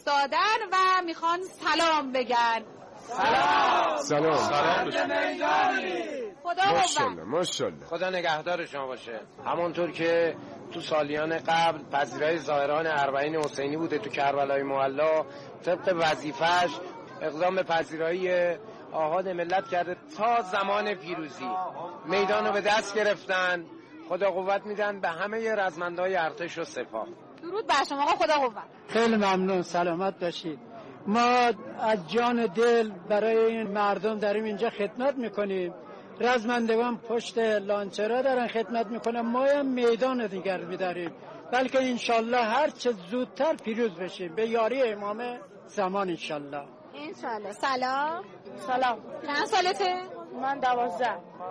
ایستادن و میخوان سلام بگن. سلام. خدا ماشاءالله. خدا نگهدار شما باشه. همونطور که تو سالیان قبل پذیرای ظاهران اربعین حسینی بوده تو کربلای معلی، طبق وظیفه‌اش اقدام به پذیرایی آحاد ملت کرده تا زمان پیروزی. میدان رو به دست گرفتن. خدا قوت میدن به همه رزمندهای ارتش و سپاه. درود بر شما آقا، خدا قوت. خیلی ممنون، سلامت باشید. ما از جان دل برای این مردم داریم اینجا خدمت میکنیم. رزمندگان پشت لانچرها دارن خدمت میکنن، ما هم میدان دیگر میداریم، بلکه انشالله هر چه زودتر پیروز بشیم به یاری امام زمان انشالله. سلام. چند سالته؟ من 12.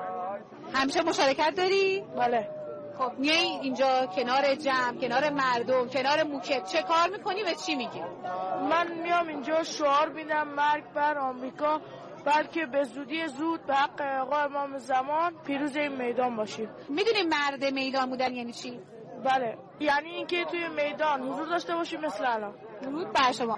همیشه مشارکت داری؟ بله. خب میای اینجا کنار جمع، کنار مردم، کنار موکب، چه کار میکنی و چی میگی؟ من میام اینجا شعار میدم مرگ بر آمریکا، بلکه به زودی زود به حق آقا امام زمان پیروز این میدان باشیم. میدونی مرد میدان بودن یعنی چی؟ بله، یعنی اینکه توی میدان حضور داشته باشیم مثل الان. درود بر شما.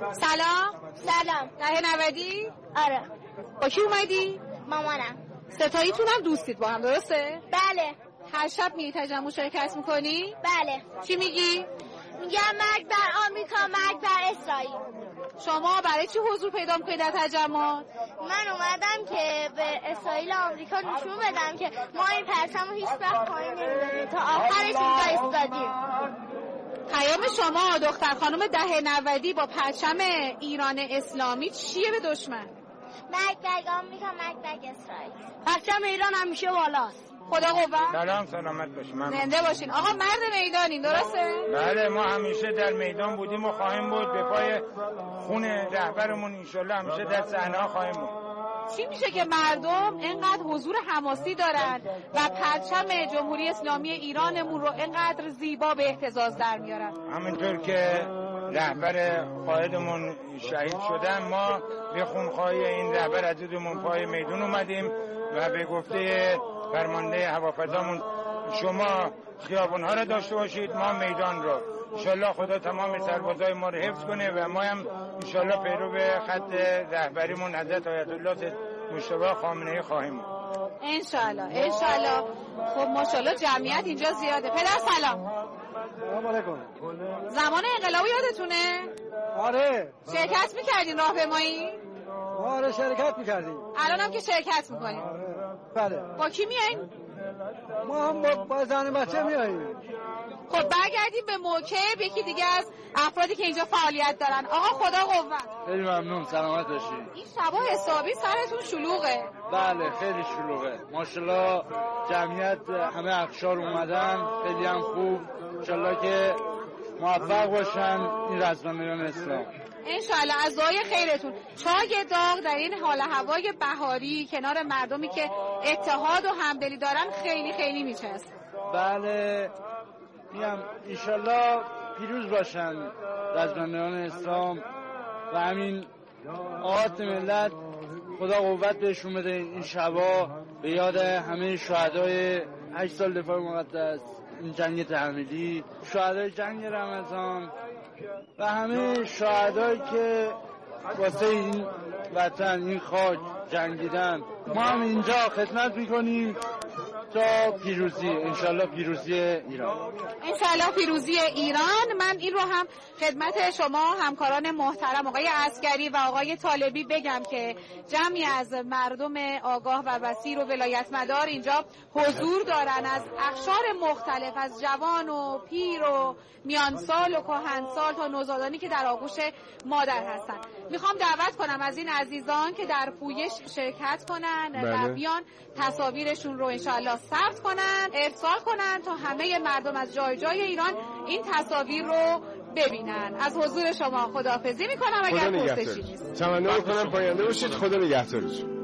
سلام. ده 90؟ آره. با کی اومدی؟ مامانم. ستاییتون هم دوستید با هم، درسته؟ بله. هر شب میری تجمع شرکت میکنی؟ بله. چی میگی؟ میگم مرگ بر آمریکا، مرگ بر اسرائیل. شما برای چی حضور پیدا میکنید در تجمعات؟ من اومدم که به اسرائیل و آمریکا نشون بدم که ما این پرچم رو هیچ وقت پایین نمیدادیم، تا آخرش اینجا ایستادیم. پیام شما دختر خانم ده 90 با پرچم ایران اسلامی چیه به دشمن؟ مرگ بر آمریکا، مرگ بر اسرائیل. پرچم ایران همیشه بالاست. خدا قوت. سلامت باشین. زنده باشین. آقا مرد میدانین، درسته؟ بله، ما همیشه در میدان بودیم و خواهیم بود. به پای خون رهبرمون انشالله همیشه در صحنه خواهیم بود. چی میشه که مردم اینقدر حضور حماسی دارن و پرچم جمهوری اسلامی ایرانمون رو اینقدر زیبا به اهتزاز در میارن؟ همینطور که رهبر قائدمون شهید شدن، ما به خونخواهی این رهبر عزیزمون پای میدان اومدیم و به گفته فرمانده هوافضامون شما خیابون‌ها رو داشته باشید، ما میدان رو. انشالله خدا تمام سربازای ما رو حفظ کنه و ما هم انشالله پیرو به خط رهبریمون حضرت آیت الله مجتبی خامنه‌ای خواهیم بود. انشالله. خب ماشاءالله جمعیت اینجا زیاده. پدر سلام. سلام علیکم. زمان انقلاب یادتونه؟ آره. شرکت میکردین راهپیمایی؟ آره شرکت میکردیم. الان هم که شرکت میکنیم. آره. بله. با کی میایین؟ ما هم با زن بچه میاییم. خب برگردیم به موکب، یکی دیگه از افرادی که اینجا فعالیت دارن. آقا خدا قوت. خیلی ممنون، سلامت باشید. این شبا حسابی سرتون شلوغه. بله خیلی شلوغه، ماشاءالله جمعیت همه اقشار اومدن، خیلی هم خوب. انشالله که موفق باشن این رزمندگان اسلام. انشالله. از دعای خیرتون. چای داغ در این حال هوای بهاری کنار مردمی که اتحاد و همدلی دارن خیلی خیلی میچسب. بله میگم انشالله پیروز باشن رزمندگان اسلام و همین آهات ملت خدا قوت بهشون بده. این شبا به یاد همه شهدای 8 سال دفاع مقدس، این جنگ تحمیلی، شهدای جنگ رمضان و همه شهدایی که واسه این وطن، این خاک جنگیدن. ما هم اینجا خدمت میکنیم تا پیروزی، انشالله پیروزی ایران. انشالله پیروزی ایران. من این رو هم خدمت شما همکاران محترم آقای عسکری و آقای طالبی بگم که جمعی از مردم آگاه و بصیر و ولایت مدار اینجا حضور دارن، از اقشار مختلف، از جوان و پیر و میانسال و کهنسال تا نوزادانی که در آغوش مادر هستن. میخوام دعوت کنم از این عزیزان که در پویش شرکت کنن و بیان تصاویرشون رو انشالله ثبت کنن، ارسال کنن تا همه مردم از جای جای ایران این تصاویر رو ببینن. از حضور شما خداحافظی میکنم اگر پرسشی نیست. تمنا میکنم پاینده باشید. خدا نگهدارتون.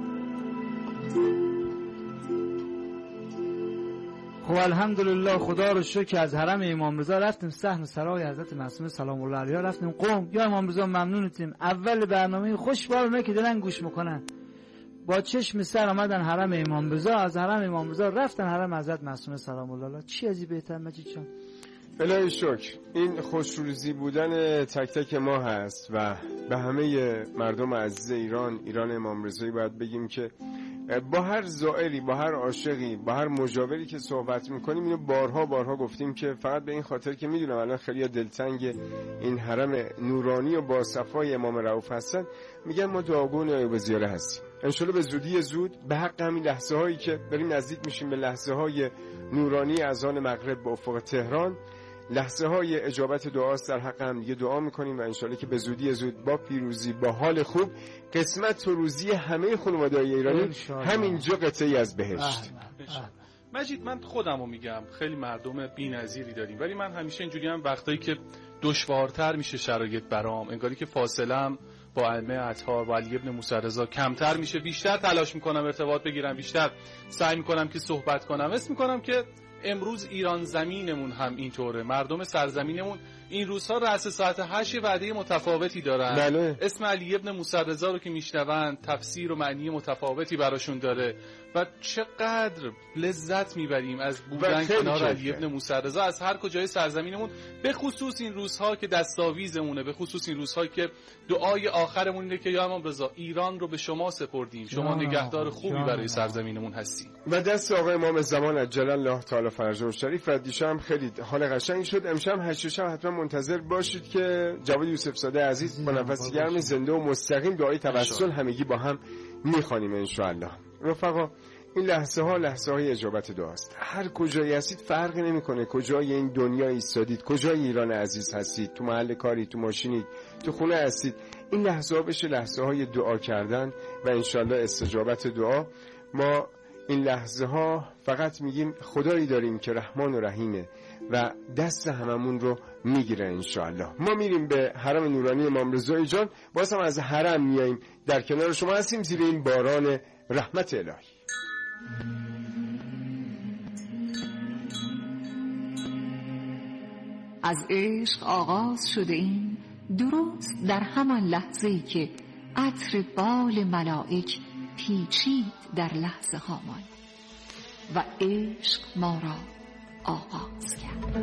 خب الحمدلله، خدا رو شکر که از حرم امام رضا رفتیم صحن سرای حضرت معصومه سلام الله علیها، رفتیم قم. یا امام رضا ممنونتیم. اول برنامه خوشبال که دلن گوش میکنن، با چشم سر آمدن حرم امام رضا، از حرم امام رضا رفتن حرم حضرت معصومه سلام الله علیها. چی ازی بهتر مجید جان؟ الهی شکر. این خوشروزی بودن تک تک ما هست و به همه مردم عزیز ایران امام رضایی باید بگیم که با هر زائری، با هر عاشقی، با هر مجاوری که صحبت میکنیم اینو بارها گفتیم که فقط به این خاطر که میدونم الان خیلی دلتنگ این حرم نورانی و با صفای امام رؤوف هستن، میگن ما دعاگون ایوب زیاره هستیم. انشالله به زودی زود به حق همین لحظه هایی که داریم نزدیک میشیم به لحظه های نورانی اذان مغرب به افق تهران، لحظه های اجابت دعاست، در حق هم دیگه دعا میکنیم و انشالله که به زودی زود با پیروزی، با حال خوب، قسمت و روزی همه خانواده‌های ایرانی همینجا قطعی از بهشت. مجید، من خودمو میگم خیلی مردم بی‌نظیری داریم، ولی من همیشه اینجوری هم وقتایی که دشوارتر میشه شرایط برام، انگاری که فاصله‌ام با ائمه اطهار و علی ابن موسی رضا کمتر میشه، بیشتر تلاش میکنم ارتباط بگیرم، بیشتر سعی میکنم که صحبت کنم. اسم میکنم که امروز ایران زمینمون هم اینطوره، مردم سرزمینمون این روزها رأس ساعت 8 وعده متفاوتی دارن. بله. اسم علی ابن موسی رضا رو که میشنون تفسیر و معنی متفاوتی براشون داره و چقدر لذت میبریم از بودن کنار علی ابن موسی رضا از هر کجای سرزمینمون، به خصوص این روزها که دستاویزمونه، به خصوص این روزها که دعای آخرمون اینه که یا امام رضا ایران رو به شما سپردیم، شما نگهدار خوبی برای سرزمینمون هستی. و دست آقای امام زمان عجل الله تعالی فرجه الشریف و دیشب خیلی حال قشنگ شد. امشب 8 شب حتما منتظر باشید که جواد یوسف زاده عزیز با نفس گرم زنده و مستقیم دعای توسل همگی با هم میخوانیم ان شاء الله. رفقا، این لحظه های اجابت دعاست. هر کجایی هستید فرقی نمیکنه کجای این دنیا ایستادید، کجای ایران عزیز هستید، تو محل کاری، تو ماشینید، تو خونه هستید، این لحظه ها بشه لحظه های دعا کردن و ان شاء الله استجابت دعا. ما این لحظه ها فقط میگیم خدایی داریم که رحمان و رحیمه و دست هممون رو میگیره انشاءالله. ما میریم به حرم نورانی امام رضایی جان، باز هم از حرم میاییم در کنار شما هستیم زیر این باران رحمت الهی. از عشق آغاز شده این درست در همان لحظه‌ای که عطر بال ملائک پیچید در لحظه هامان و عشق ما را آغاز کرد.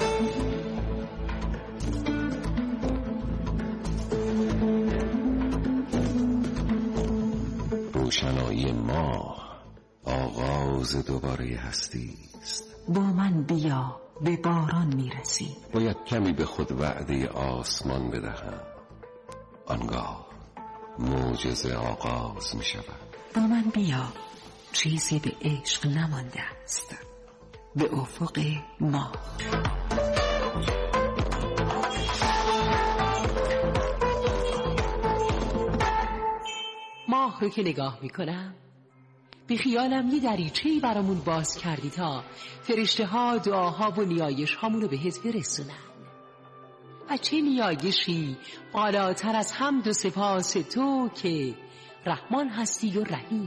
روشنایی ما آغاز دوباره هستی است. با من بیا به باران میرسی. باید کمی به خود وعده آسمان بدهم، آنگاه معجزه آغاز می شود. با من بیا، چیزی به عشق نمانده است، به افق ما. ماه رو که نگاه میکنم به خیالم یه دریچه‌ای برامون باز کردی تا فرشته ها دعاها و نیایش هامون رو بهت برسونن. و چه نیایشی بالاتر از حمد و سپاس تو که رحمان هستی و رحیم.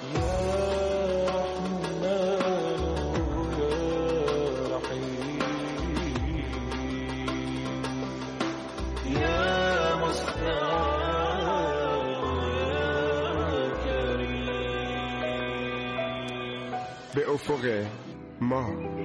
به افق ما.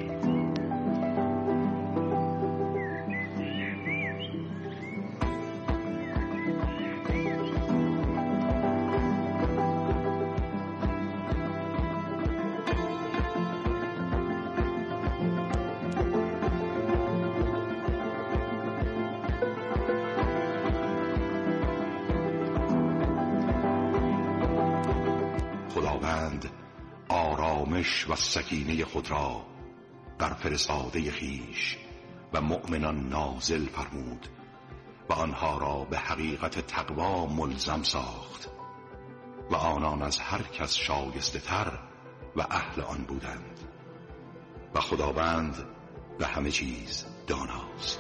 خداوند آرامش و سکینه خود را بر فرستاده خویش و مؤمنان نازل فرمود و آنها را به حقیقت تقوا ملزم ساخت و آنان از هر کس شایسته تر و اهل آن بودند و خداوند به همه چیز داناست.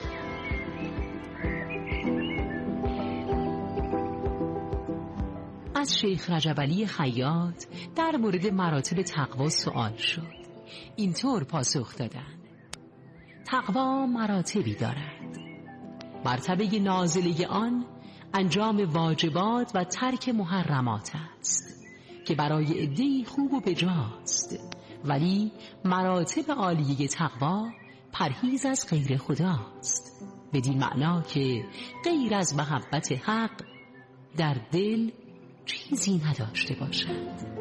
از شیخ رجب علی خیاط در مورد مراتب تقوا سوال شد. اینطور پاسخ دادند: تقوا مراتبی دارد. مرتبه نازله آن انجام واجبات و ترک محرمات است که برای عده‌ای خوب و بجاست، ولی مراتب عالیه تقوا پرهیز از غیر خداست، بدین معنا که غیر از محبت حق در دل چیزی نداشته باشد.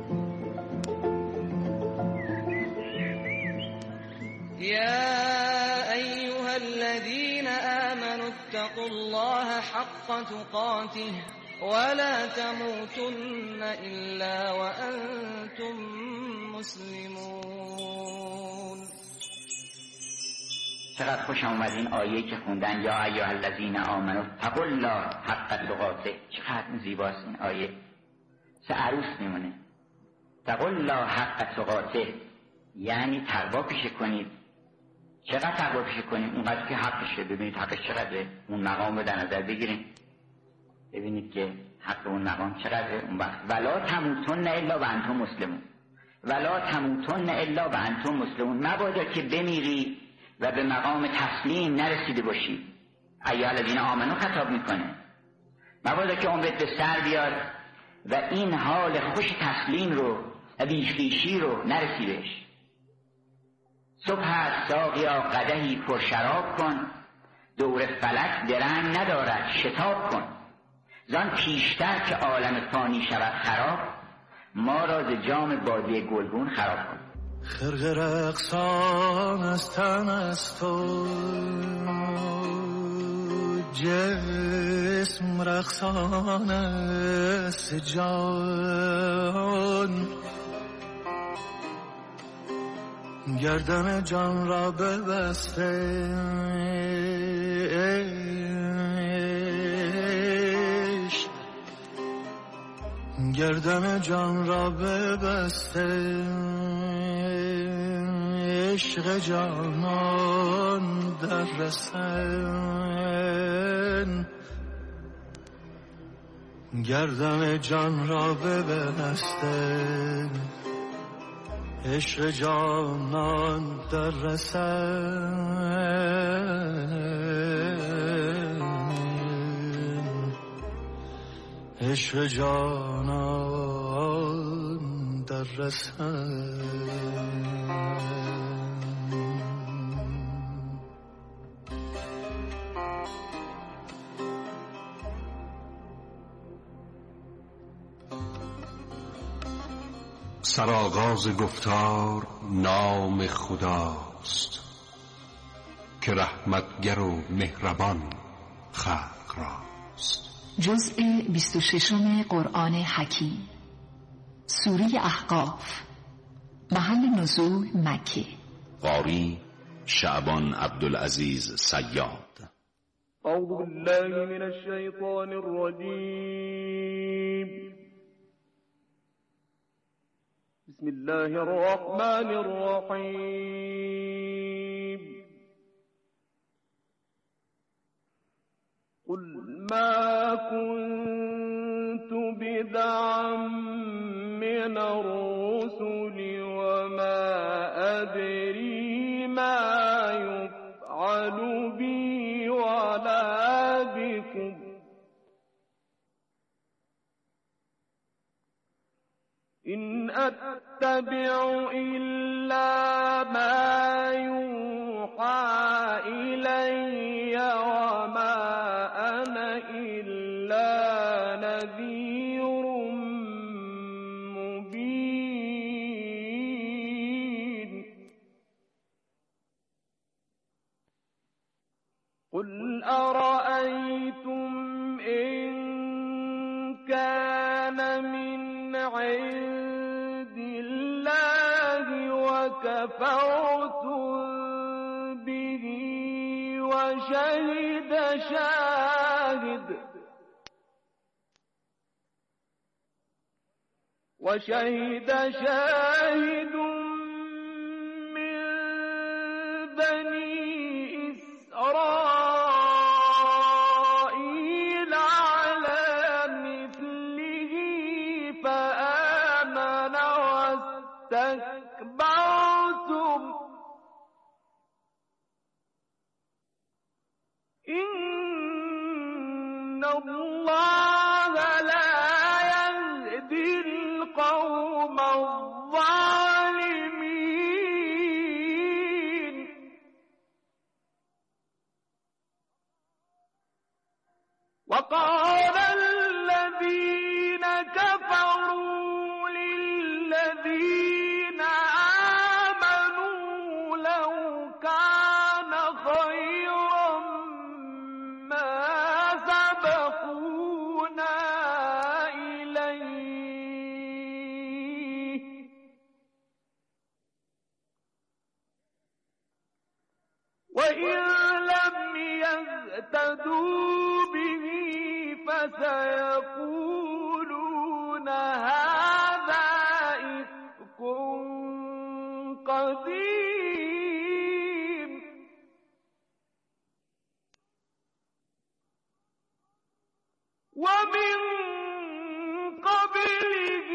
یا ایها الذین آمنوا اتقوا الله حق تقاته ولا تموتن الا وانتم مسلمون. چقدر خوشم اومد این آیه که خوندن، یا ایها الذین آمنوا اتقوا الله حق تقاته. چقدر زیباست این آیه، سه عروس میمونه. اتقوا الله حق تقاته یعنی تقوا پیشه کنید. چقدر تقوا پیشه کنید؟ اونقدر که حقشه. ببینید حقش چقدره، اون مقام رو در نظر بگیریم، ببینید که حق اون مقام چقدره. اون وقت ولا تموتن الا و انتم مسلمون، ولا تموتن الا و انتم مسلمون. مبادا که بمیری و به مقام تسلیم نرسیده باشی. ایها الذین آمنو خطاب میکنه، مبادا که عمرت به سر بیاد و این حال خوش تسلیم رو و بیخیشی رو نرسی بهش. صبح از ساقیا قدحی پر شراب کن، دور فلک درنگ ندارد شتاب کن. زان پیشتر که عالم فانی شود خراب، ما را ز جام باده گلگون خراب کن. خرق رقصان از تن است و جسم رقصان است جان. گردن جان را ببسته گردن جان را ببسته عشق جانان در رسن. گردن جان را ببسته عشق جانان در رسن. عشق جانان در رسن. سرآغاز گفتار نام خداست که رحمتگر و مهربان خلق راست. جزء 26 قرآن حکیم، سوره احقاف، محل نزول مکه. قاری شعبان عبدالعزیز صیاد. اعوذ بالله من الشیطان الرجیم. بسم الله الرحمن الرحیم. قل ما كنت بدعا من الرسل وما أدري ما يفعل بي ولا بكم إن أتبع إلا ما يوحى إلي وما أنا إلا نذير مبين. قل أرأيتم إن كان من عند الله وكفرتم به وشهد شاهد من بني إسرائيل على مثله فآمن واستكبرتم إن الله لا يهدي القوم الظالمين. فسيقولون هذا إفك قديم ومن قبله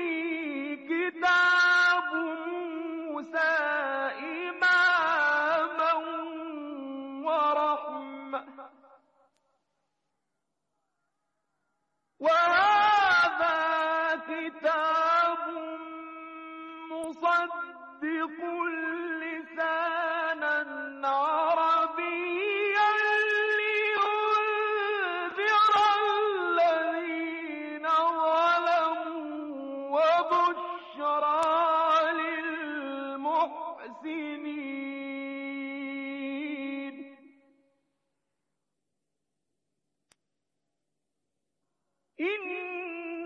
كتاب موسى إماما ورحمة وهذا كتاب مصدق لسانا عربيا لينذر الذين ظلموا وبشرى للمحسنين إن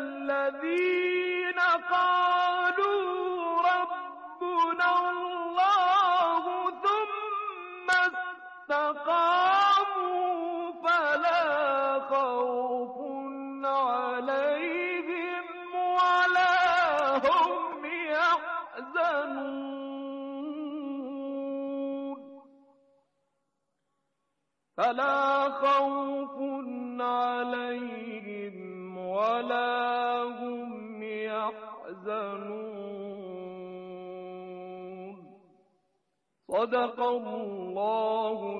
الذين قالوا ربنا الله ثم استقاموا فلا خوف عليهم ولا هم يحزنون فلا خوف عليهم ولا هم يحزنون صدق الله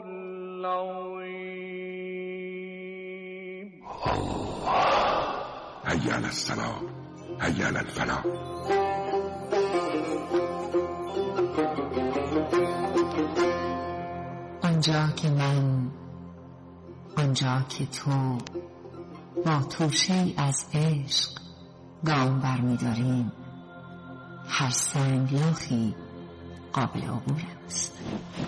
العظيم. هيا على الصلاة هيا على الفلاح. آنجا که من، آنجا که تو با توشه‌ای از عشق گام برمی‌داریم، هر سنگلاخی قابل عبور است.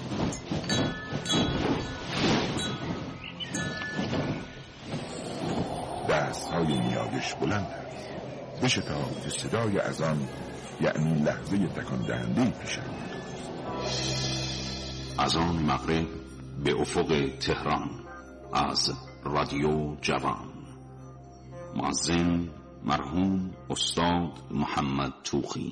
دست‌های نیایش بلند است. بشتاب که صدای اذان یعنی لحظه تکان دهنده پیش آمد. اذان مغرب به افق تهران از رادیو جوان. مؤذن مرحوم استاد محمد توخی.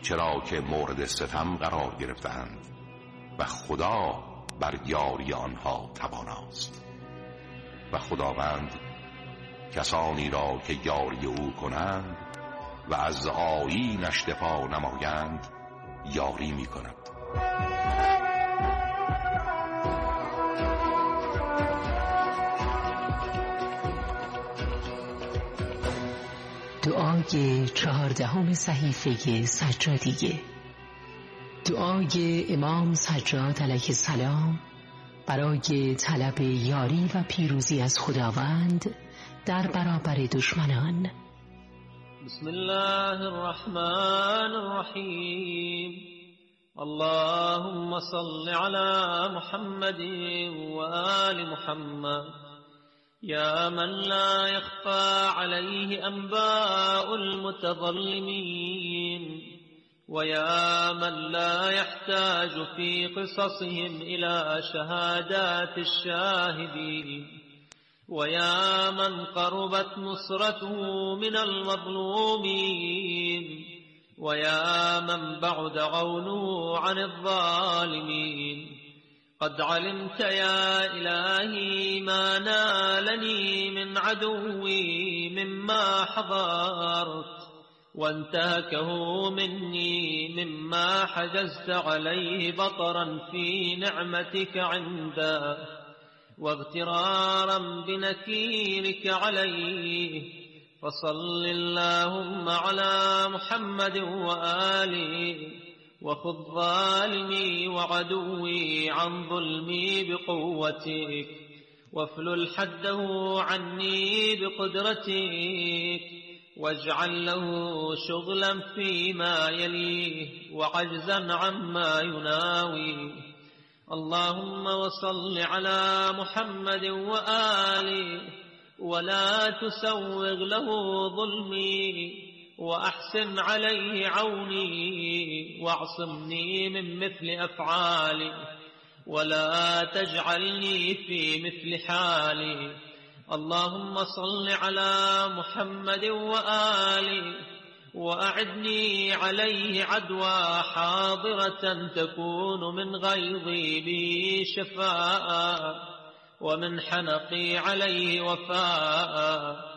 چرا که مورد ستم قرار گرفتند و خدا بر یاری آنها تواناست. و خداوند کسانی را که یاری او کنند و از آیینش دفاع نمایند یاری می کند. دعای 14 صحیفه سجادیه. دعای امام سجاد علیه السلام برای طلب یاری و پیروزی از خداوند در برابر دشمنان. بسم الله الرحمن الرحیم. اللهم صل على محمد وآل محمد يا من لا يخفى عليه أنباء المتظلمين ويا من لا يحتاج في قصصهم إلى شهادات الشاهدين ويا من قربت نصرته من المظلومين ويا من بعد عونه عن الظالمين. قد علمت يا إلهي ما نالني من عدوي مما حضرت وانتهكه مني مما حجزت عليه بطرا في نعمتك عنده واغترارا بنكيرك عليه. فصل اللهم على محمد وآله وخذ ظالمي وعدوي عن ظلمي بقوتك وافلل حده عني بقدرتك واجعل له شغلا فيما يليه وعجزا عما يناوي. اللهم وصل على محمد وآله ولا تسوغ له ظلمي وأحسن عليه عوني واعصمني من مثل أفعالي ولا تجعلني في مثل حالي. اللهم صل على محمد وآله وأعدني عليه عدوى حاضرة تكون من غيظي بي شفاء ومن حنقي عليه وفاء